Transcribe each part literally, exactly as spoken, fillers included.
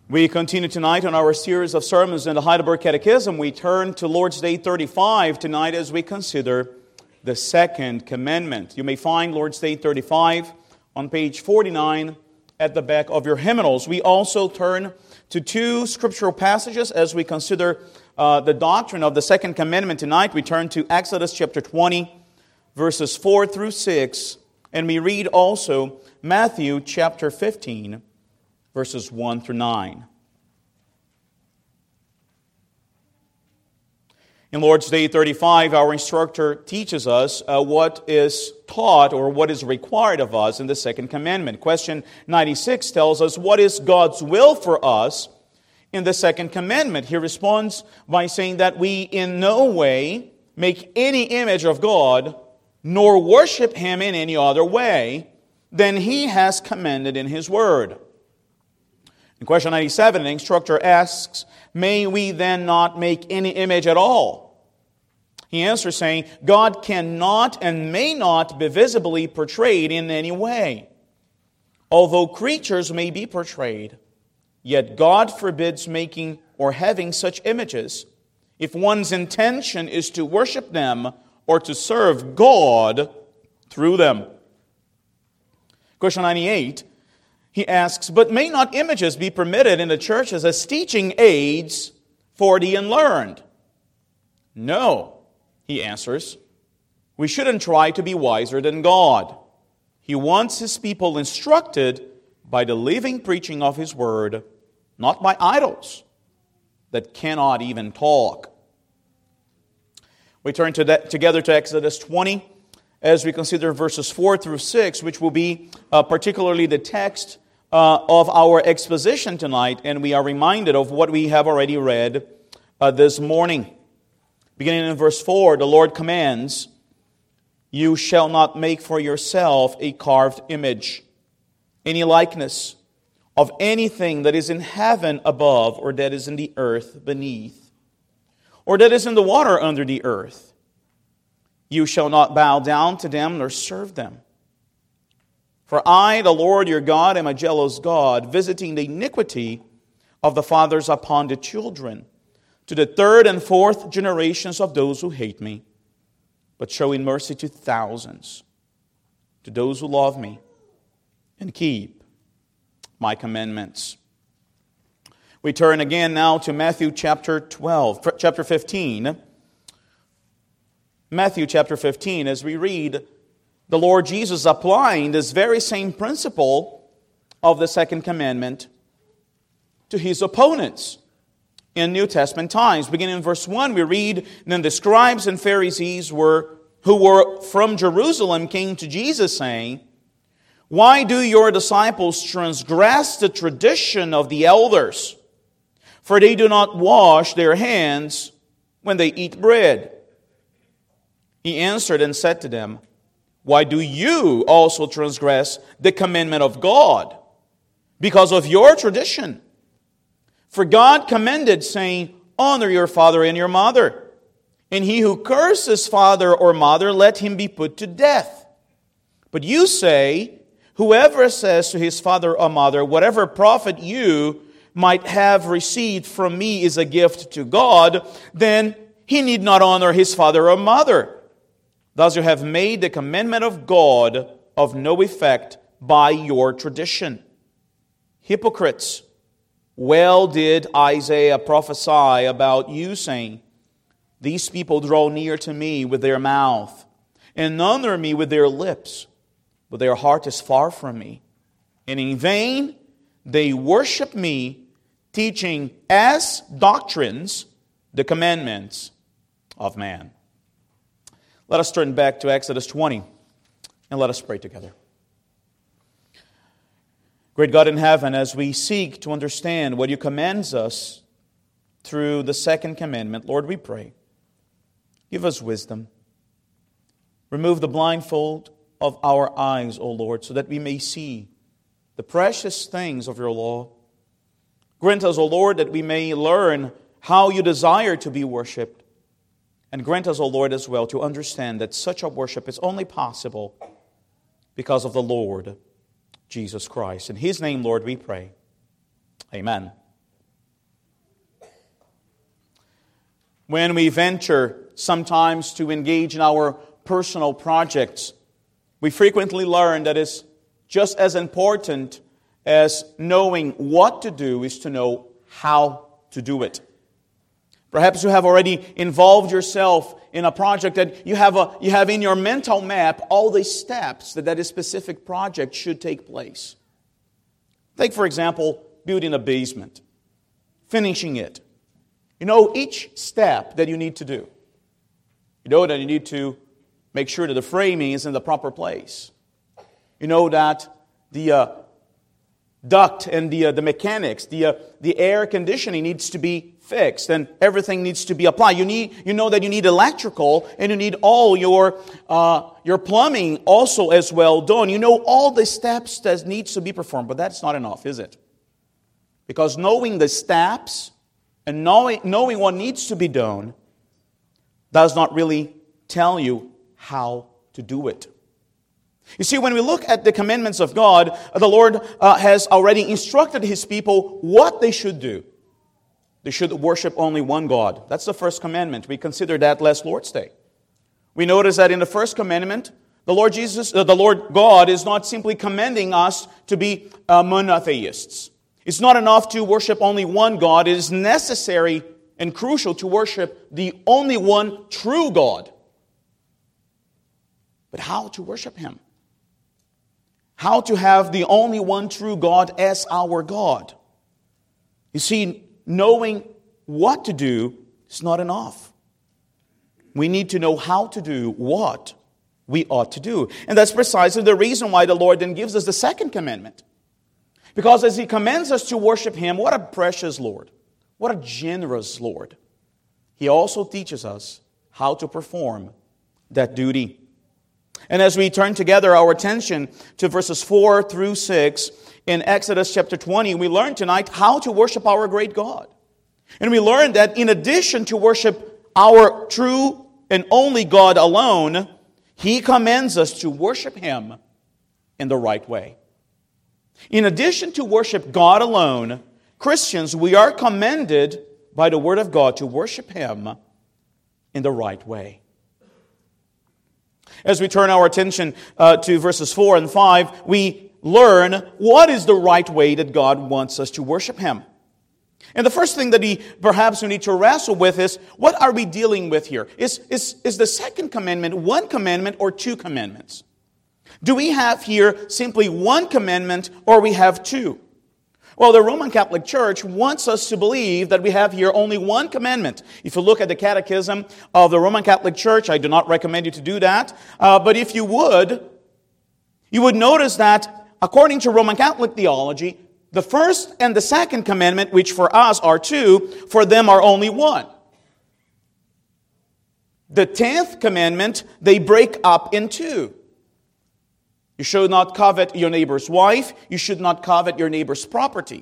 We continue tonight on our series of sermons in the Heidelberg Catechism. We turn to Lord's Day thirty-five tonight as we consider the second commandment. You may find Lord's Day thirty-five on page forty-nine at the back of your hymnals. We also turn to two scriptural passages as we consider uh, the doctrine of the second commandment tonight. We turn to Exodus chapter twenty, verses four through six, and we read also Matthew chapter fifteen, verses one through nine. In Lord's Day thirty-five, our instructor teaches us uh, what is taught or what is required of us in the second commandment. Question ninety-six tells us, what is God's will for us in the second commandment? He responds by saying that we in no way make any image of God, nor worship Him in any other way than He has commanded in His Word. In question ninety-seven, the instructor asks, may we then not make any image at all? He answers saying, God cannot and may not be visibly portrayed in any way. Although creatures may be portrayed, yet God forbids making or having such images if one's intention is to worship them or to serve God through them. Question ninety-eight, he asks, but may not images be permitted in the churches as teaching aids for the unlearned? No, he answers. We shouldn't try to be wiser than God. He wants His people instructed by the living preaching of His Word, not by idols that cannot even talk. We turn to that, together to Exodus twenty as we consider verses four through six, which will be uh, particularly the text Uh, of our exposition tonight, and we are reminded of what we have already read uh, this morning. Beginning in verse four, the Lord commands, you shall not make for yourself a carved image, any likeness of anything that is in heaven above, or that is in the earth beneath, or that is in the water under the earth. You shall not bow down to them nor serve them. For I, the Lord your God, am a jealous God, visiting the iniquity of the fathers upon the children, to the third and fourth generations of those who hate me, but showing mercy to thousands, to those who love me and keep my commandments. We turn again now to Matthew chapter twelve, chapter fifteen. Matthew chapter fifteen, as we read the Lord Jesus applying this very same principle of the second commandment to His opponents in New Testament times. Beginning in verse one, we read, then the scribes and Pharisees were who were from Jerusalem came to Jesus saying, why do your disciples transgress the tradition of the elders? For they do not wash their hands when they eat bread. He answered and said to them, why do you also transgress the commandment of God? Because of your tradition. For God commanded, saying, honor your father and your mother. And he who curses father or mother, let him be put to death. But you say, whoever says to his father or mother, whatever profit you might have received from me is a gift to God, then he need not honor his father or mother. Thus you have made the commandment of God of no effect by your tradition. Hypocrites, well did Isaiah prophesy about you, saying, these people draw near to me with their mouth, and honor me with their lips, but their heart is far from me. And in vain they worship me, teaching as doctrines the commandments of man. Let us turn back to Exodus twenty and let us pray together. Great God in heaven, as we seek to understand what you command us through the second commandment, Lord, we pray, give us wisdom. Remove the blindfold of our eyes, O Lord, so that we may see the precious things of your law. Grant us, O Lord, that we may learn how you desire to be worshipped. And grant us, O Lord, as well to understand that such a worship is only possible because of the Lord Jesus Christ. In His name, Lord, we pray. Amen when we venture sometimes to engage in our personal projects, we frequently learn that it's just as important as knowing what to do is to know how to do it. Perhaps you have already involved yourself in a project that you have a you have in your mental map all the steps that that specific project should take place. Take, for example, building a basement, finishing it. You know each step that you need to do. You know that you need to make sure that the framing is in the proper place. You know that the uh, duct and the uh, the mechanics, the uh, the air conditioning needs to be fixed, and everything needs to be applied. You need, you know that you need electrical, and you need all your uh, your plumbing also as well done. You know all the steps that needs to be performed, but that's not enough, is it? Because knowing the steps and knowing knowing what needs to be done does not really tell you how to do it. You see, when we look at the commandments of God, the Lord uh, has already instructed His people what they should do. They should worship only one God. That's the first commandment. We considered that last Lord's Day. We notice that in the first commandment, the Lord Jesus, uh, the Lord God is not simply commanding us to be uh, monotheists. It's not enough to worship only one God. It is necessary and crucial to worship the only one true God. But how to worship Him? How to have the only one true God as our God? You see, knowing what to do is not enough. We need to know how to do what we ought to do. And that's precisely the reason why the Lord then gives us the second commandment. Because as He commands us to worship Him, what a precious Lord. What a generous Lord. He also teaches us how to perform that duty. And as we turn together our attention to verses four through six in Exodus chapter twenty, we learn tonight how to worship our great God. And we learn that in addition to worship our true and only God alone, He commands us to worship Him in the right way. In addition to worship God alone, Christians, we are commanded by the Word of God to worship Him in the right way. As we turn our attention uh, to verses four and five, we learn what is the right way that God wants us to worship Him. And the first thing that we perhaps we need to wrestle with is, what are we dealing with here? Is, is, is the second commandment one commandment or two commandments? Do we have here simply one commandment or we have two? Well, the Roman Catholic Church wants us to believe that we have here only one commandment. If you look at the Catechism of the Roman Catholic Church, I do not recommend you to do that, uh, but if you would, you would notice that according to Roman Catholic theology, the first and the second commandment, which for us are two, for them are only one. The tenth commandment, they break up in two. You should not covet your neighbor's wife. You should not covet your neighbor's property.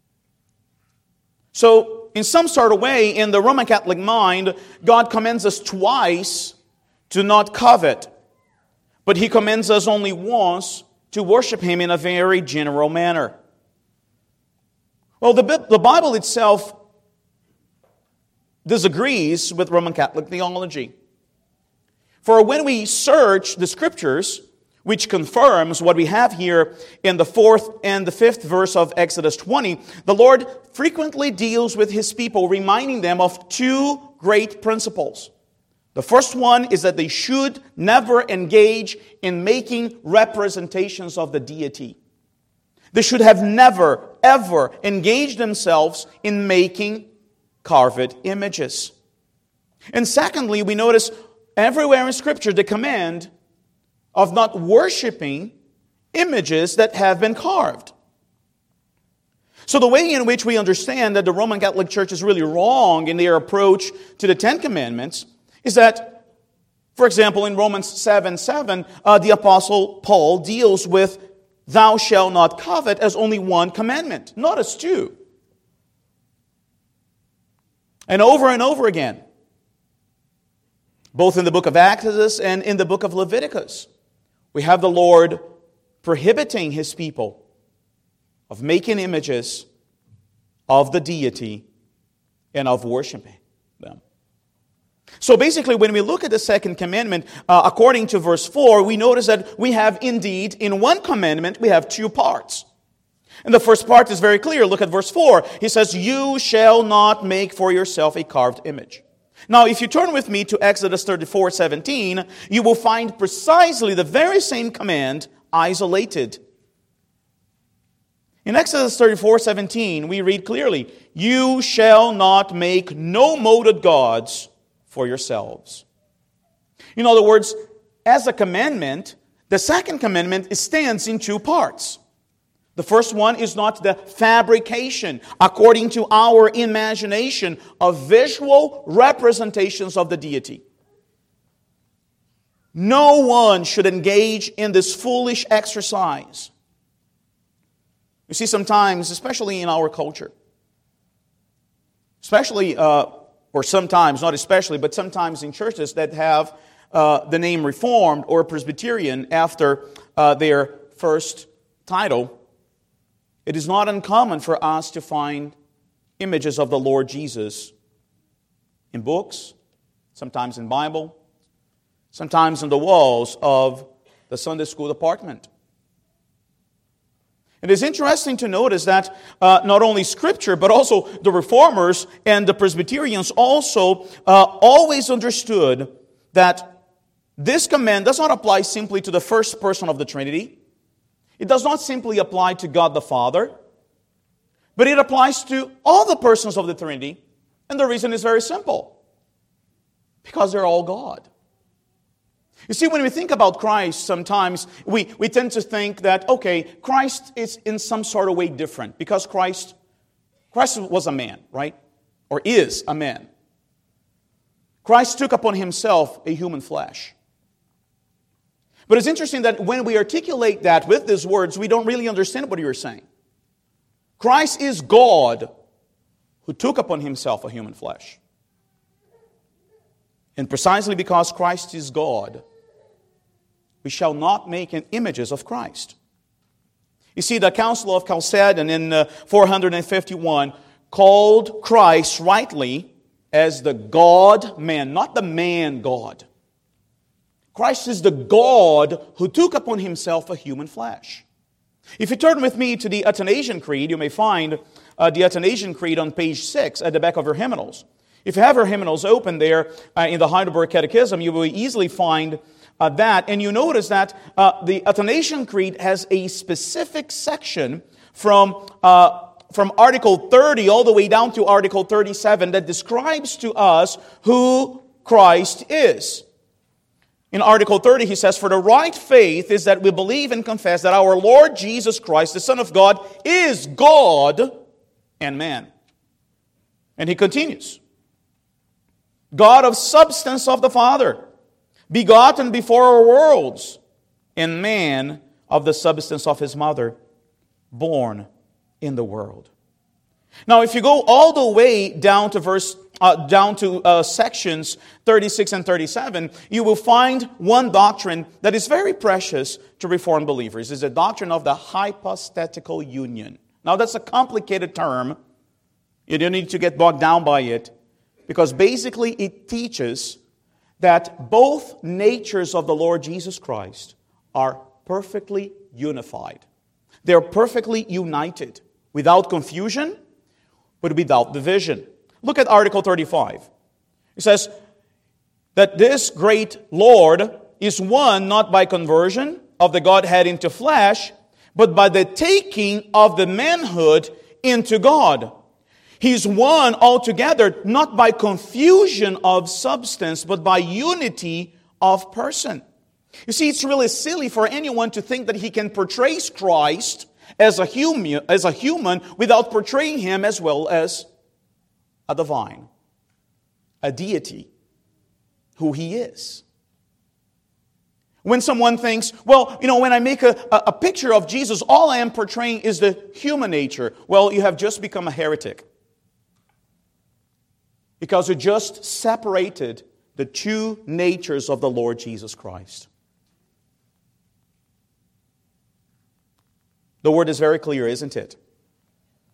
So, in some sort of way, in the Roman Catholic mind, God commands us twice to not covet. But He commands us only once to worship Him in a very general manner. Well, the, the Bible itself disagrees with Roman Catholic theology. For when we search the Scriptures, which confirms what we have here in the fourth and the fifth verse of Exodus twenty, the Lord frequently deals with His people, reminding them of two great principles. The first one is that they should never engage in making representations of the deity. They should have never, ever engaged themselves in making carved images. And secondly, we notice everywhere in Scripture the command of not worshiping images that have been carved. So the way in which we understand that the Roman Catholic Church is really wrong in their approach to the Ten Commandments is that, for example, in Romans seven seven, uh, the Apostle Paul deals with thou shalt not covet as only one commandment, not as two. And over and over again, both in the book of Exodus and in the book of Leviticus, we have the Lord prohibiting His people of making images of the deity and of worshiping them. So basically, when we look at the second commandment, uh, according to verse four, we notice that we have indeed, in one commandment, we have two parts. And the first part is very clear. Look at verse four. He says, "You shall not make for yourself a carved image." Now, if you turn with me to Exodus thirty-four seventeen, you will find precisely the very same command isolated. In Exodus thirty-four seventeen, we read clearly, "You shall not make no molded gods for yourselves." In other words, as a commandment, the second commandment stands in two parts. The first one is not the fabrication, according to our imagination, of visual representations of the deity. No one should engage in this foolish exercise. You see, sometimes, especially in our culture, especially, uh, or sometimes, not especially, but sometimes in churches that have uh, the name Reformed or Presbyterian after uh, their first title, it is not uncommon for us to find images of the Lord Jesus in books, sometimes in Bible, sometimes on the walls of the Sunday school department. It is interesting to notice that uh, not only Scripture, but also the Reformers and the Presbyterians also uh, always understood that this command does not apply simply to the first person of the Trinity. It does not simply apply to God the Father, but it applies to all the persons of the Trinity. And the reason is very simple. Because they're all God. You see, when we think about Christ, sometimes we, we tend to think that, okay, Christ is in some sort of way different. Because Christ, Christ was a man, right? Or is a man. Christ took upon himself a human flesh. But it's interesting that when we articulate that with these words, we don't really understand what you're saying. Christ is God who took upon himself a human flesh. And precisely because Christ is God, we shall not make an images of Christ. You see, the Council of Chalcedon in uh, four fifty-one called Christ rightly as the God-man, not the man-God. Christ is the God who took upon himself a human flesh. If you turn with me to the Athanasian Creed, you may find uh, the Athanasian Creed on page six at the back of your hymnals. If you have your hymnals open there uh, in the Heidelberg Catechism, you will easily find uh, that. And you notice that uh, the Athanasian Creed has a specific section from, uh, from Article thirty all the way down to Article thirty-seven that describes to us who Christ is. In Article thirty, he says, "For the right faith is that we believe and confess that our Lord Jesus Christ, the Son of God, is God and man." And he continues, "God of substance of the Father, begotten before our worlds, and man of the substance of his mother, born in the world." Now, if you go all the way down to verse, uh, down to uh, sections thirty-six and thirty-seven, you will find one doctrine that is very precious to Reformed believers. It's the doctrine of the hypostatical union. Now, that's a complicated term. You don't need to get bogged down by it, because basically it teaches that both natures of the Lord Jesus Christ are perfectly unified. They're perfectly united, without confusion, but without division. Look at Article thirty-five. It says that this great Lord is one not by conversion of the Godhead into flesh, but by the taking of the manhood into God. He's one altogether, not by confusion of substance, but by unity of person. You see, it's really silly for anyone to think that he can portray Christ as a human, as a human without portraying him as well as a divine, a deity, who he is. When someone thinks, well, you know, when I make a, a picture of Jesus, all I am portraying is the human nature. Well, you have just become a heretic. Because you just separated the two natures of the Lord Jesus Christ. The word is very clear, isn't it?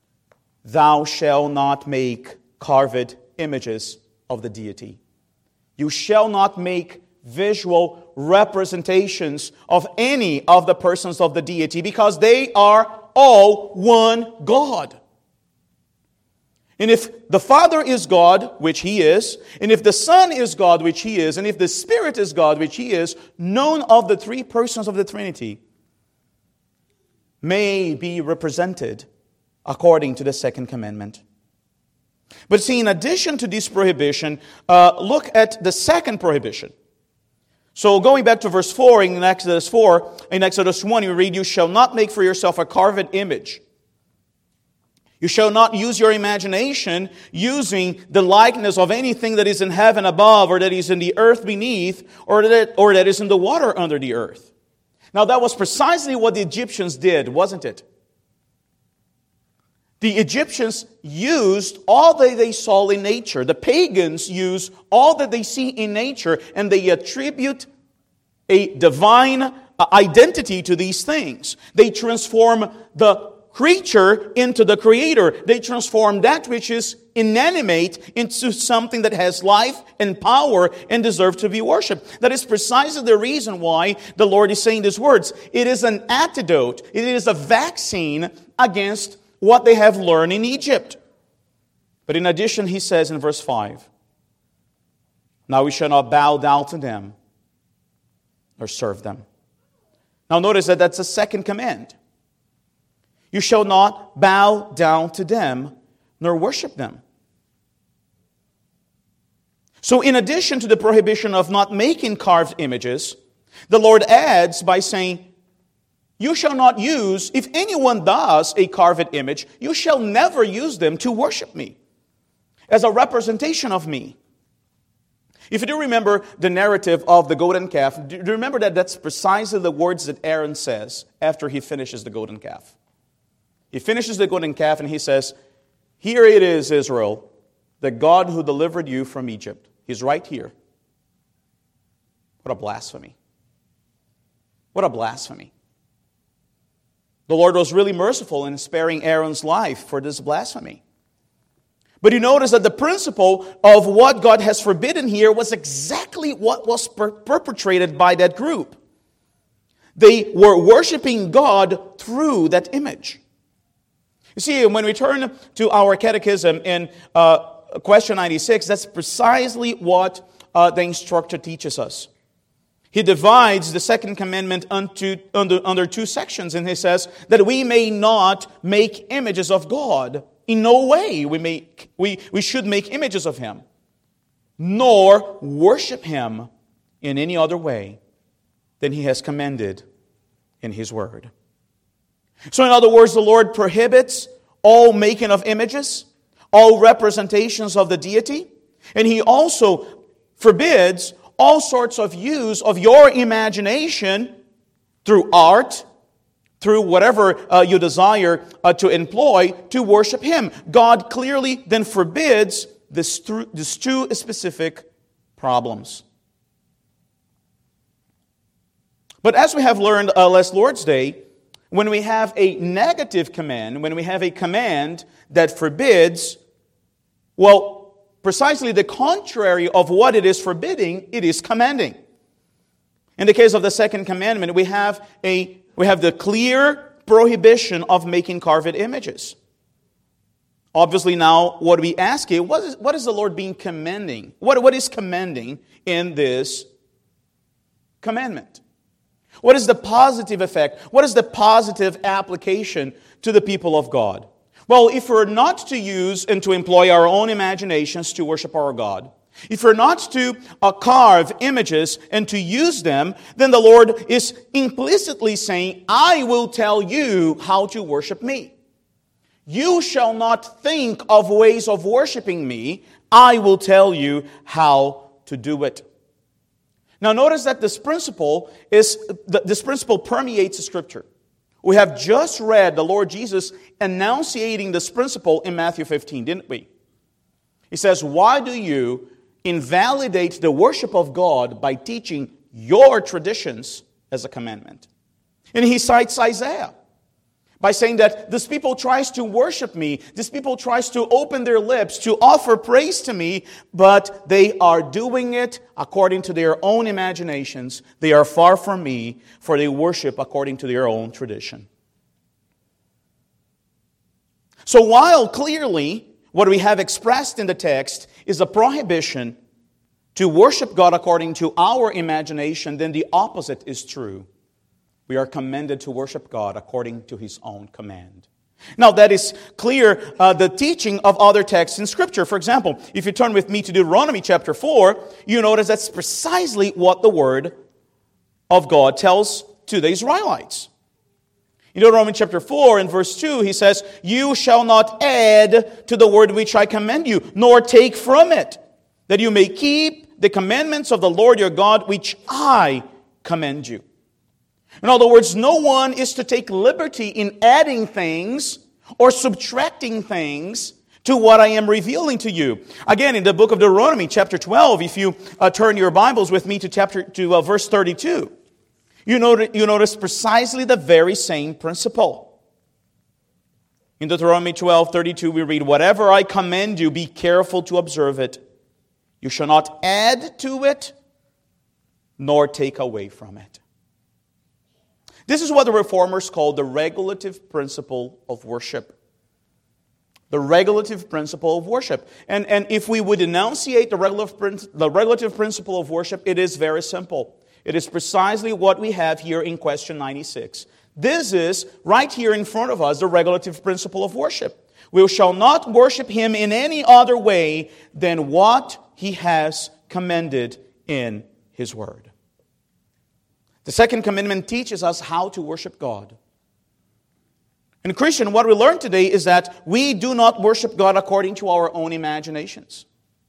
Thou shalt not make carved images of the deity. You shall not make visual representations of any of the persons of the deity, because they are all one God. And if the Father is God, which He is, and if the Son is God, which He is, and if the Spirit is God, which He is, none of the three persons of the Trinity may be represented according to the second commandment. But see, in addition to this prohibition, uh, look at the second prohibition. So going back to verse four, in Exodus four, in Exodus one, you read, "You shall not make for yourself a carved image. You shall not use your imagination using the likeness of anything that is in heaven above, or that is in the earth beneath, or that, or that is in the water under the earth." Now that was precisely what the Egyptians did, wasn't it? The Egyptians used all that they saw in nature. The pagans use all that they see in nature, and they attribute a divine identity to these things. They transform the creature into the creator. They transform that which is inanimate into something that has life and power and deserves to be worshipped. That is precisely the reason why the Lord is saying these words. It is an antidote. It is a vaccine against what they have learned in Egypt. But in addition, He says in verse five, "Now we shall not bow down to them or serve them." Now notice that that's a second command. You shall not bow down to them nor worship them. So in addition to the prohibition of not making carved images, the Lord adds by saying, you shall not use, if anyone does a carved image, you shall never use them to worship me, as a representation of me. If you do remember the narrative of the golden calf, do you remember that that's precisely the words that Aaron says after he finishes the golden calf? He finishes the golden calf and he says, "Here it is, Israel, the God who delivered you from Egypt." He's right here. What a blasphemy. What a blasphemy. The Lord was really merciful in sparing Aaron's life for this blasphemy. But you notice that the principle of what God has forbidden here was exactly what was per- perpetrated by that group. They were worshiping God through that image. You see, when we turn to our catechism in uh, question ninety-six, that's precisely what uh, the instructor teaches us. He divides the second commandment unto, under, under two sections, and he says that we may not make images of God. In no way we, make, we, we should make images of Him, nor worship Him in any other way than He has commanded in His Word. So in other words, the Lord prohibits all making of images, all representations of the deity, and He also forbids all sorts of use of your imagination through art, through whatever uh, you desire uh, to employ to worship Him. God clearly then forbids this through, these two specific problems. But as we have learned uh, last Lord's Day, when we have a negative command, when we have a command that forbids, well, precisely the contrary of what it is forbidding, it is commanding. In the case of the second commandment, we have a we have the clear prohibition of making carved images. Obviously, now what we ask is, what is, what is the Lord being commanding? What, what is commanding in this commandment? What is the positive effect? What is the positive application to the people of God? Well, if we're not to use and to employ our own imaginations to worship our God, if we're not to uh, carve images and to use them, then the Lord is implicitly saying, I will tell you how to worship me. You shall not think of ways of worshiping me. I will tell you how to do it. Now notice that this principle is this principle permeates the Scripture. We have just read the Lord Jesus enunciating this principle in Matthew fifteen, didn't we? He says, why do you invalidate the worship of God by teaching your traditions as a commandment? And he cites Isaiah. By saying that this people tries to worship me, this people tries to open their lips to offer praise to me, but they are doing it according to their own imaginations. They are far from me, for they worship according to their own tradition. So while clearly what we have expressed in the text is a prohibition to worship God according to our imagination, then the opposite is true. We are commanded to worship God according to His own command. Now that is clear, uh, the teaching of other texts in Scripture. For example, if you turn with me to Deuteronomy chapter four, you notice that's precisely what the Word of God tells to the Israelites. In Deuteronomy chapter four and verse two, he says, "You shall not add to the word which I command you, nor take from it, that you may keep the commandments of the Lord your God, which I command you." In other words, no one is to take liberty in adding things or subtracting things to what I am revealing to you. Again, in the book of Deuteronomy, chapter twelve, if you uh, turn your Bibles with me to chapter to uh, verse thirty-two, you notice, you notice precisely the very same principle. In Deuteronomy twelve thirty-two, we read, "Whatever I command you, be careful to observe it. You shall not add to it, nor take away from it." This is what the Reformers call the regulative principle of worship. The regulative principle of worship. And, and if we would enunciate the regulative, the regulative principle of worship, it is very simple. It is precisely what we have here in question ninety-six. This is, right here in front of us, the regulative principle of worship. We shall not worship Him in any other way than what He has commanded in His Word. The second commandment teaches us how to worship God. In Christian, what we learn today is that we do not worship God according to our own imaginations.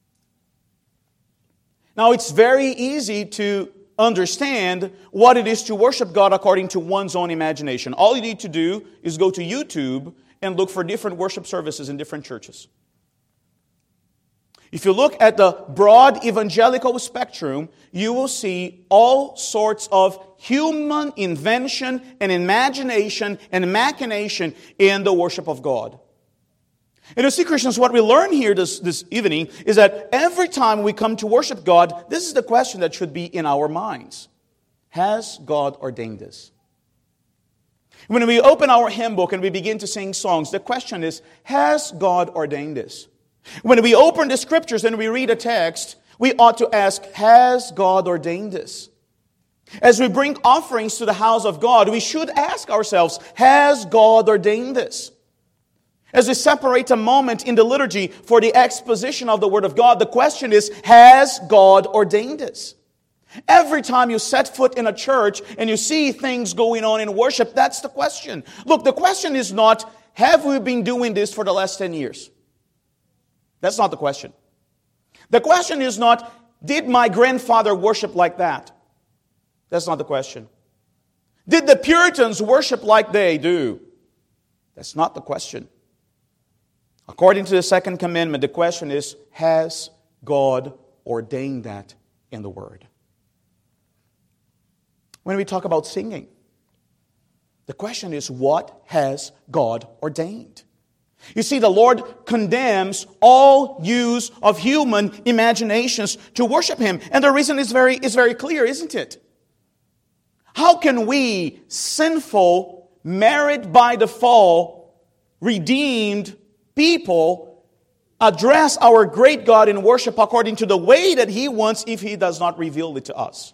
Now, it's very easy to understand what it is to worship God according to one's own imagination. All you need to do is go to YouTube and look for different worship services in different churches. If you look at the broad evangelical spectrum, you will see all sorts of human invention and imagination and machination in the worship of God. And you see, Christians, what we learn here this, this evening is that every time we come to worship God, this is the question that should be in our minds. Has God ordained this? When we open our hymn book and we begin to sing songs, the question is, has God ordained this? When we open the Scriptures and we read a text, we ought to ask, has God ordained this? As we bring offerings to the house of God, we should ask ourselves, has God ordained this? As we separate a moment in the liturgy for the exposition of the Word of God, the question is, has God ordained this? Every time you set foot in a church and you see things going on in worship, that's the question. Look, the question is not, have we been doing this for the last ten years? That's not the question. The question is not, did my grandfather worship like that? That's not the question. Did the Puritans worship like they do? That's not the question. According to the second commandment, the question is, has God ordained that in the Word? When we talk about singing, the question is, what has God ordained? You see, the Lord condemns all use of human imaginations to worship Him. And the reason is very, is very clear, isn't it? How can we, sinful, married by the fall, redeemed people, address our great God in worship according to the way that He wants if He does not reveal it to us?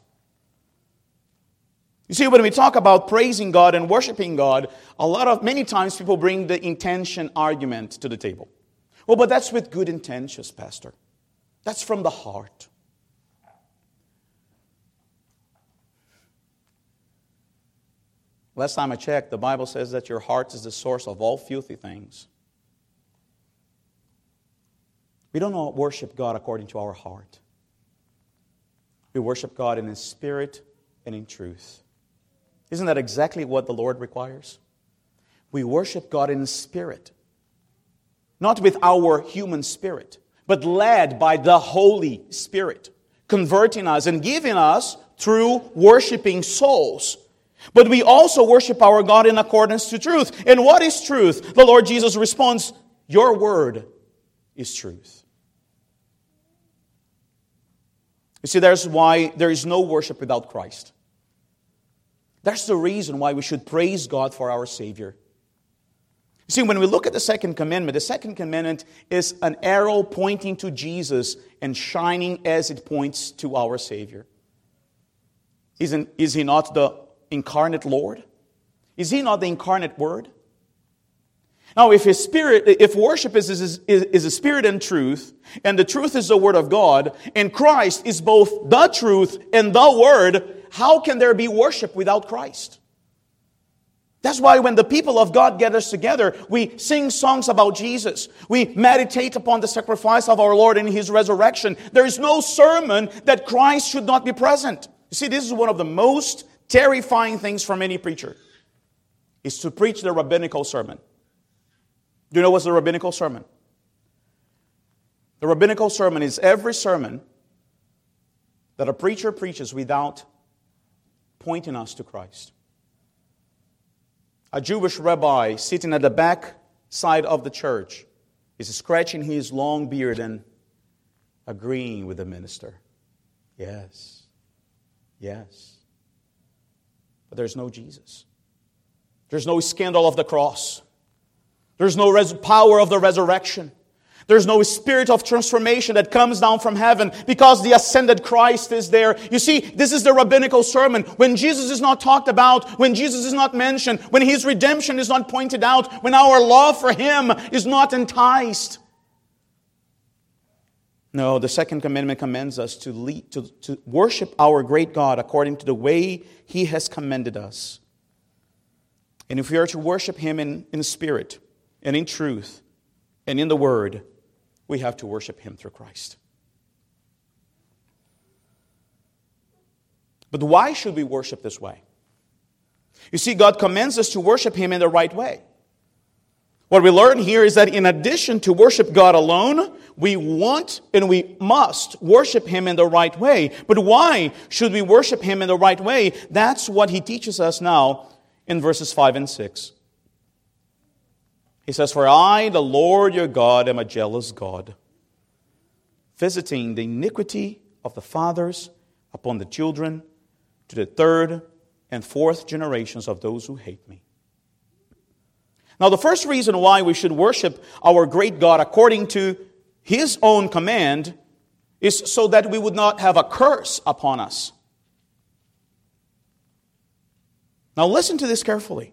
You see, when we talk about praising God and worshiping God, a lot of, many times people bring the intention argument to the table. Well, but that's with good intentions, Pastor. That's from the heart. Last time I checked, the Bible says that your heart is the source of all filthy things. We don't know worship God according to our heart. We worship God in His spirit and in truth. Isn't that exactly what the Lord requires? We worship God in spirit. Not with our human spirit, but led by the Holy Spirit, converting us and giving us, through worshiping souls, But we also worship our God in accordance to truth. And what is truth? The Lord Jesus responds, your word is truth. You see, there's why there is no worship without Christ. That's the reason why we should praise God for our Savior. You see, when we look at the second commandment, the second commandment is an arrow pointing to Jesus and shining as it points to our Savior. Isn't, is He not the incarnate Lord? Is He not the incarnate Word? Now, if His Spirit, if worship is, is, is a spirit and truth, and the truth is the Word of God, and Christ is both the truth and the Word, how can there be worship without Christ? That's why when the people of God gathers together, we sing songs about Jesus. We meditate upon the sacrifice of our Lord and His resurrection. There is no sermon that Christ should not be present. You see, this is one of the most terrifying things from any preacher, is to preach the rabbinical sermon. Do you know what's the rabbinical sermon? The rabbinical sermon is every sermon that a preacher preaches without pointing us to Christ. A Jewish rabbi sitting at the back side of the church is scratching his long beard and agreeing with the minister. Yes. Yes. But there's no Jesus. There's no scandal of the cross. There's no res- power of the resurrection. There's no spirit of transformation that comes down from heaven because the ascended Christ is there. You see, this is the rabbinical sermon. When Jesus is not talked about, when Jesus is not mentioned, when His redemption is not pointed out, when our love for Him is not enticed. No, the second commandment commands us to, lead, to, to worship our great God according to the way He has commanded us. And if we are to worship Him in, in spirit and in truth and in the Word, we have to worship Him through Christ. But why should we worship this way? You see, God commands us to worship Him in the right way. What we learn here is that in addition to worship God alone, we want and we must worship Him in the right way. But why should we worship Him in the right way? That's what He teaches us now in verses five and six. He says, "For I, the Lord your God, am a jealous God, visiting the iniquity of the fathers upon the children to the third and fourth generations of those who hate me." Now, the first reason why we should worship our great God according to His own command is so that we would not have a curse upon us. Now, listen to this carefully.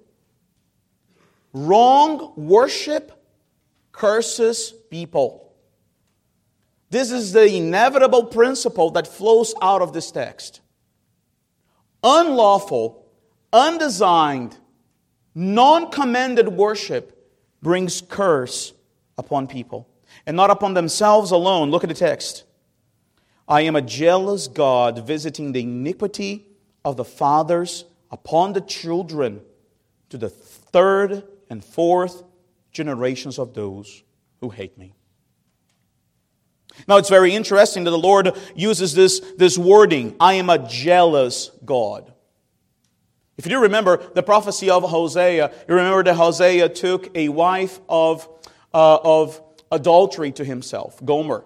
Wrong worship curses people. This is the inevitable principle that flows out of this text. Unlawful, undesigned, non-commended worship brings curse upon people, and not upon themselves alone. Look at the text. "I am a jealous God, visiting the iniquity of the fathers upon the children to the third and fourth generations of those who hate me." Now, it's very interesting that the Lord uses this, this wording, "I am a jealous God." If you do remember the prophecy of Hosea, you remember that Hosea took a wife of, uh, of adultery to himself, Gomer.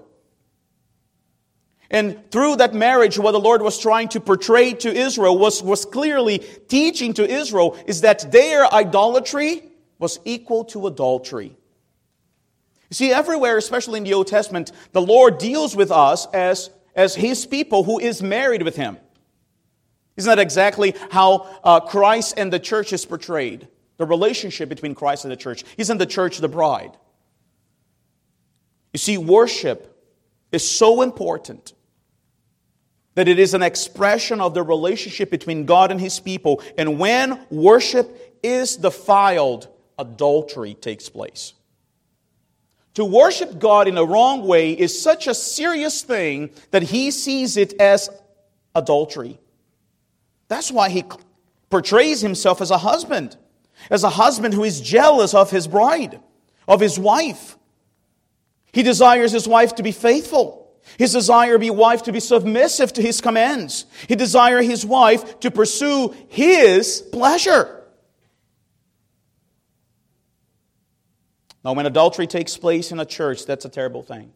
And through that marriage, what the Lord was trying to portray to Israel, was, was clearly teaching to Israel, is that their idolatry was equal to adultery. You see, everywhere, especially in the Old Testament, the Lord deals with us as, as His people who is married with Him. Isn't that exactly how uh, Christ and the church is portrayed? The relationship between Christ and the church. Isn't the church the bride? You see, worship is so important that it is an expression of the relationship between God and His people. And when worship is defiled, adultery takes place. To worship God in a wrong way is such a serious thing that He sees it as adultery. That's why He portrays Himself as a husband, as a husband who is jealous of his bride, of his wife. He desires his wife to be faithful. His desire of his wife to be submissive to his commands. He desire his wife to pursue his pleasure. Now, when adultery takes place in a church, that's a terrible thing.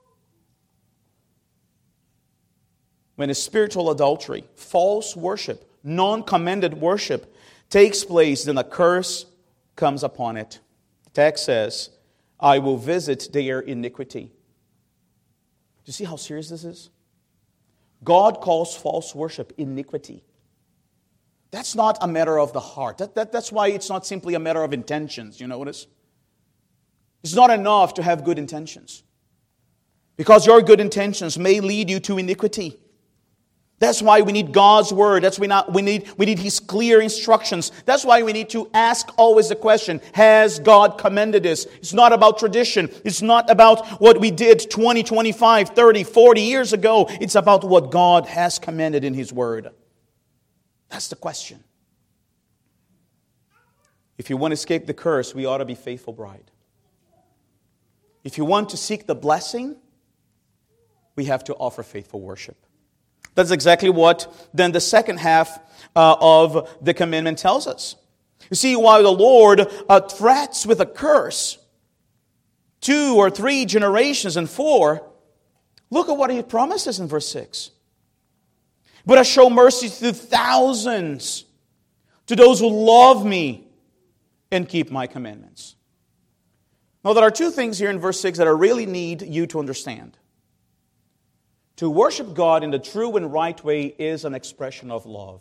When a spiritual adultery, false worship, non-commended worship takes place, then a curse comes upon it. The text says, I will visit their iniquity. Do you see how serious this is? God calls false worship iniquity. That's not a matter of the heart. That, that, that's why it's not simply a matter of intentions. You notice? It's not enough to have good intentions. Because your good intentions may lead you to iniquity. That's why we need God's Word. That's why we, not, we, need, we need His clear instructions. That's why we need to ask always the question, has God commanded this? It's not about tradition. It's not about what we did twenty, twenty-five, thirty, forty years ago. It's about what God has commanded in His Word. That's the question. If you want to escape the curse, we ought to be faithful bride. If you want to seek the blessing, we have to offer faithful worship. That's exactly what then the second half uh, of the commandment tells us. You see, while the Lord uh, threats with a curse, two or three generations and four, look at what He promises in verse six. But I show mercy to thousands, to those who love me and keep my commandments. Now, there are two things here in verse six that I really need you to understand. To worship God in the true and right way is an expression of love.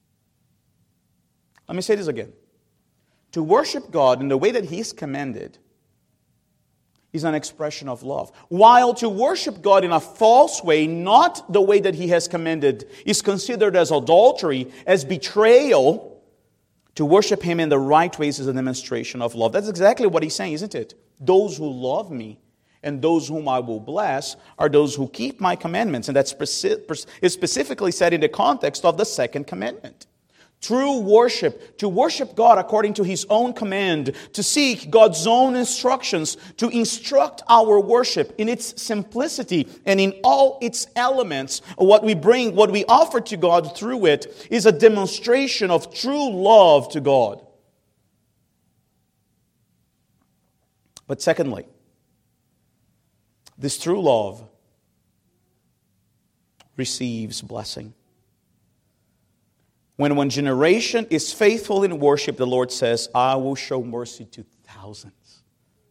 Let me say this again. To worship God in the way that He's commanded is an expression of love. While to worship God in a false way, not the way that He has commanded, is considered as adultery, as betrayal, to worship Him in the right ways is a demonstration of love. That's exactly what He's saying, isn't it? Those who love me and those whom I will bless are those who keep my commandments. And that's speci- is specifically said in the context of the second commandment. True worship, to worship God according to His own command, to seek God's own instructions, to instruct our worship in its simplicity and in all its elements. What we bring, what we offer to God through it is a demonstration of true love to God. But secondly, this true love receives blessing. When one generation is faithful in worship, the Lord says, I will show mercy to thousands.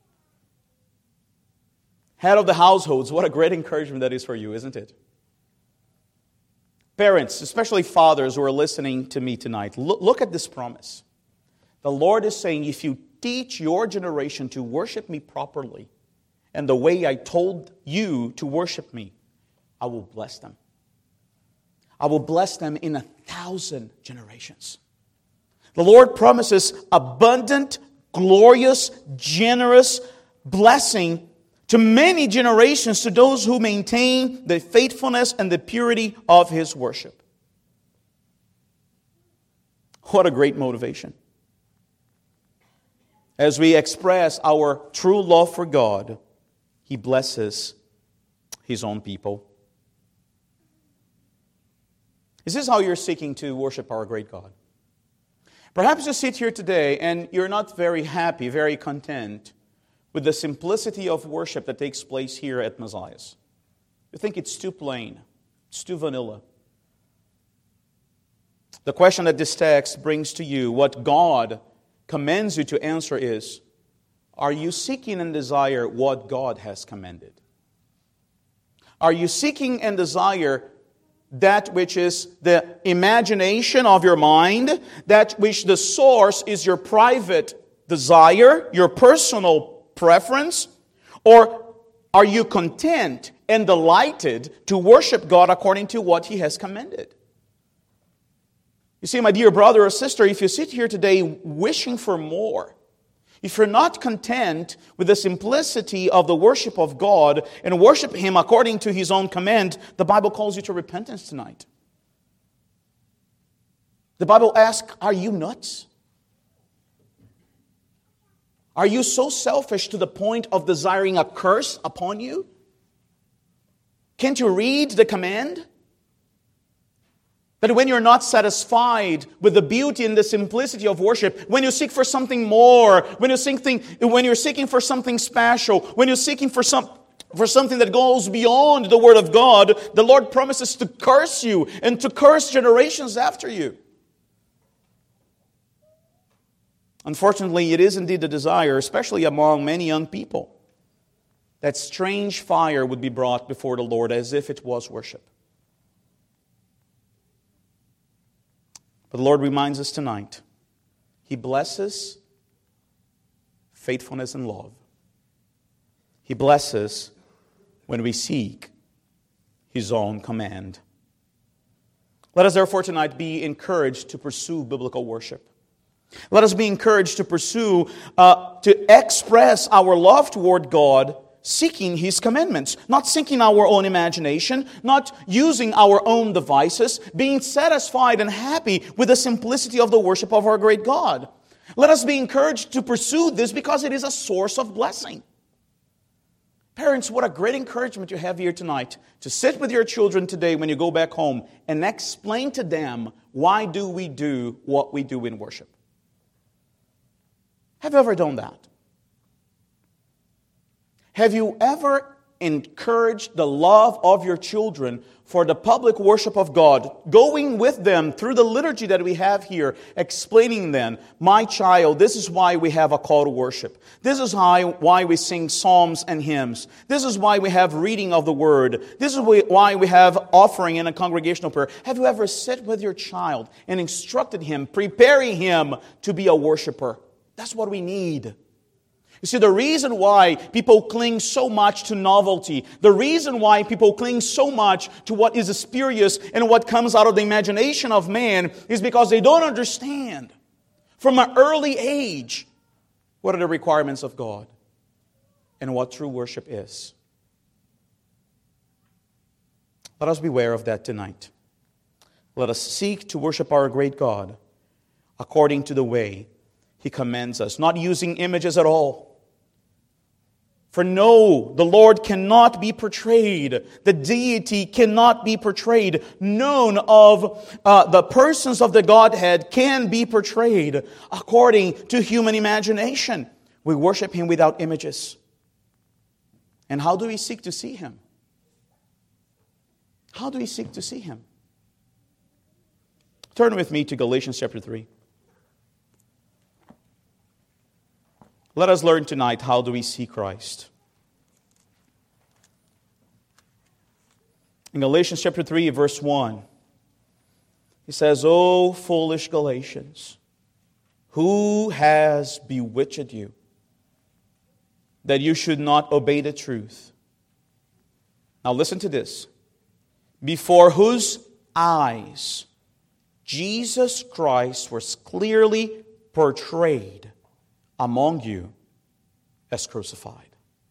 Head of the households, what a great encouragement that is for you, isn't it? Parents, especially fathers who are listening to me tonight, look, look at this promise. The Lord is saying, if you teach your generation to worship me properly, and the way I told you to worship me, I will bless them. I will bless them in a thousand generations. The Lord promises abundant, glorious, generous blessing to many generations to those who maintain the faithfulness and the purity of His worship. What a great motivation. As we express our true love for God, He blesses His own people. Is this how you're seeking to worship our great God? Perhaps you sit here today and you're not very happy, very content with the simplicity of worship that takes place here at Messiah's. You think it's too plain, it's too vanilla. The question that this text brings to you, what God commands you to answer is, are you seeking and desire what God has commanded? Are you seeking and desire that which is the imagination of your mind, that which the source is your private desire, your personal preference? Or are you content and delighted to worship God according to what He has commanded? You see, my dear brother or sister, if you sit here today wishing for more, if you're not content with the simplicity of the worship of God and worship Him according to His own command, the Bible calls you to repentance tonight. The Bible asks, are you nuts? Are you so selfish to the point of desiring a curse upon you? Can't you read the command? That when you're not satisfied with the beauty and the simplicity of worship, when you seek for something more, when you're seeking, when you're seeking for something special, when you're seeking for some, for something that goes beyond the Word of God, the Lord promises to curse you and to curse generations after you. Unfortunately, it is indeed the desire, especially among many young people, that strange fire would be brought before the Lord as if it was worship. But the Lord reminds us tonight, He blesses faithfulness and love. He blesses when we seek His own command. Let us therefore tonight be encouraged to pursue biblical worship. Let us be encouraged to pursue, uh, to express our love toward God, seeking His commandments, not seeking our own imagination, not using our own devices, being satisfied and happy with the simplicity of the worship of our great God. Let us be encouraged to pursue this because it is a source of blessing. Parents, what a great encouragement you have here tonight to sit with your children today when you go back home and explain to them why do we do what we do in worship. Have you ever done that? Have you ever encouraged the love of your children for the public worship of God, going with them through the liturgy that we have here, explaining them, my child, this is why we have a call to worship. This is why we sing psalms and hymns. This is why we have reading of the Word. This is why we have offering in a congregational prayer. Have you ever sat with your child and instructed him, preparing him to be a worshiper? That's what we need. You see, the reason why people cling so much to novelty, the reason why people cling so much to what is spurious and what comes out of the imagination of man is because they don't understand from an early age what are the requirements of God and what true worship is. Let us beware of that tonight. Let us seek to worship our great God according to the way He commands us, not using images at all. For no, the Lord cannot be portrayed. The deity cannot be portrayed. None of uh, the persons of the Godhead can be portrayed according to human imagination. We worship Him without images. And how do we seek to see Him? How do we seek to see Him? Turn with me to Galatians chapter three. Let us learn tonight, how do we see Christ? In Galatians chapter three, verse one, he says, O foolish Galatians, who has bewitched you, that you should not obey the truth? Now listen to this. Before whose eyes Jesus Christ was clearly portrayed among you as crucified.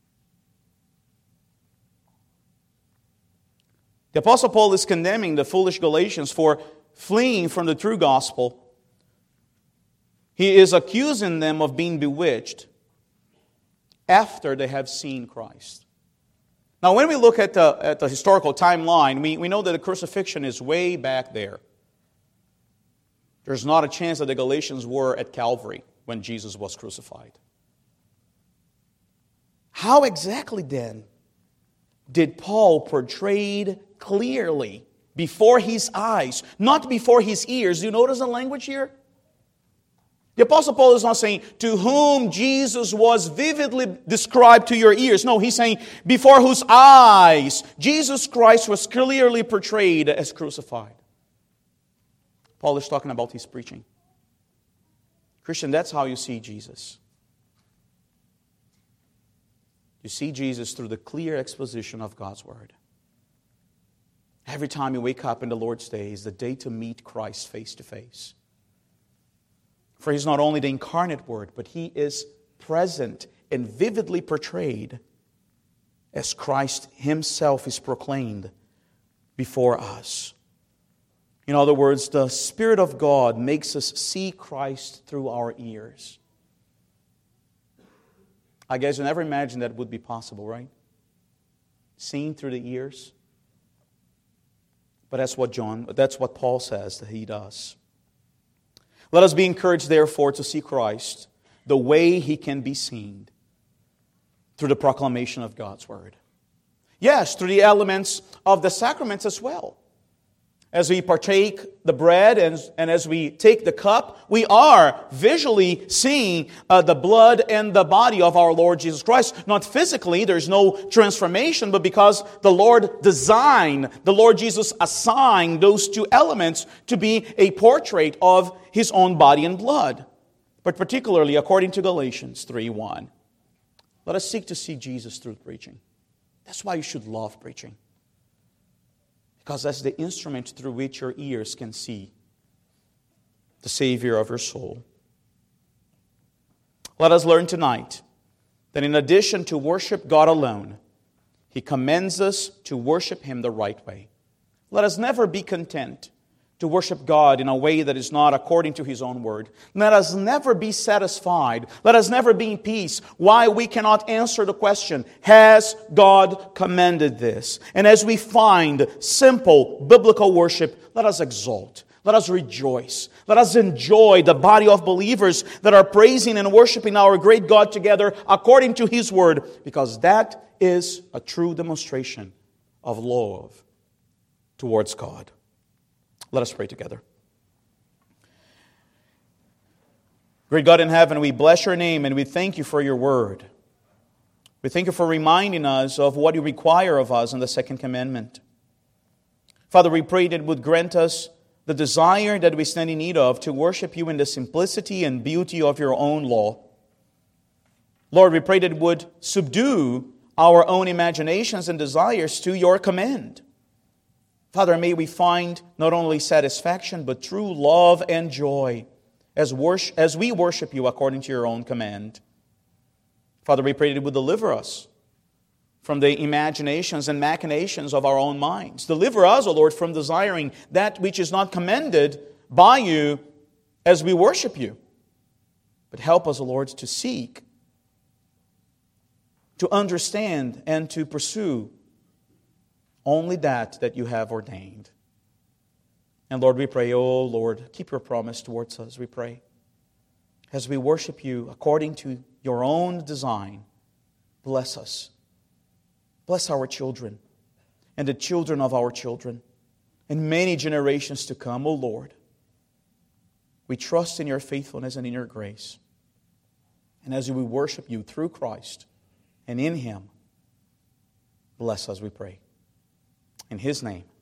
The Apostle Paul is condemning the foolish Galatians for fleeing from the true gospel. He is accusing them of being bewitched after they have seen Christ. Now, when we look at the, at the historical timeline, we, we know that the crucifixion is way back there. There's not a chance that the Galatians were at Calvary when Jesus was crucified. How exactly then did Paul portray clearly before his eyes, not before his ears? Do you notice the language here? The Apostle Paul is not saying, to whom Jesus was vividly described to your ears. No, he's saying, before whose eyes Jesus Christ was clearly portrayed as crucified. Paul is talking about his preaching. Christian, that's how you see Jesus. You see Jesus through the clear exposition of God's Word. Every time you wake up in the Lord's Day is the day to meet Christ face to face. For He's not only the incarnate Word, but He is present and vividly portrayed as Christ Himself is proclaimed before us. In other words, the Spirit of God makes us see Christ through our ears. I guess you never imagined that would be possible, right? Seeing through the ears. But that's what John, that's what Paul says that he does. Let us be encouraged, therefore, to see Christ the way He can be seen, through the proclamation of God's Word. Yes, through the elements of the sacraments as well. As we partake the bread and, and as we take the cup, we are visually seeing uh, the blood and the body of our Lord Jesus Christ. Not physically, there's no transformation, but because the Lord designed, the Lord Jesus assigned those two elements to be a portrait of His own body and blood. But particularly according to Galatians three one, let us seek to see Jesus through preaching. That's why you should love preaching. Because that's the instrument through which your ears can see the Savior of your soul. Let us learn tonight that in addition to worship God alone, He commends us to worship Him the right way. Let us never be content to worship God in a way that is not according to His own word. Let us never be satisfied. Let us never be in peace. Why we cannot answer the question, has God commanded this? And as we find simple biblical worship, let us exalt. Let us rejoice. Let us enjoy the body of believers that are praising and worshiping our great God together according to His word, because that is a true demonstration of love towards God. Let us pray together. Great God in heaven, we bless Your name and we thank You for Your word. We thank You for reminding us of what You require of us in the second commandment. Father, we pray that it would grant us the desire that we stand in need of to worship You in the simplicity and beauty of Your own law. Lord, we pray that it would subdue our own imaginations and desires to Your command. Father, may we find not only satisfaction, but true love and joy as, worship, as we worship You according to Your own command. Father, we pray that it would deliver us from the imaginations and machinations of our own minds. Deliver us, O Lord, from desiring that which is not commended by You as we worship You. But help us, O Lord, to seek, to understand, and to pursue only that that You have ordained. And Lord, we pray, oh Lord, keep Your promise towards us, we pray. As we worship You according to Your own design, bless us. Bless our children and the children of our children and many generations to come, O Lord. We trust in Your faithfulness and in Your grace. And as we worship You through Christ and in Him, bless us, we pray. In His name.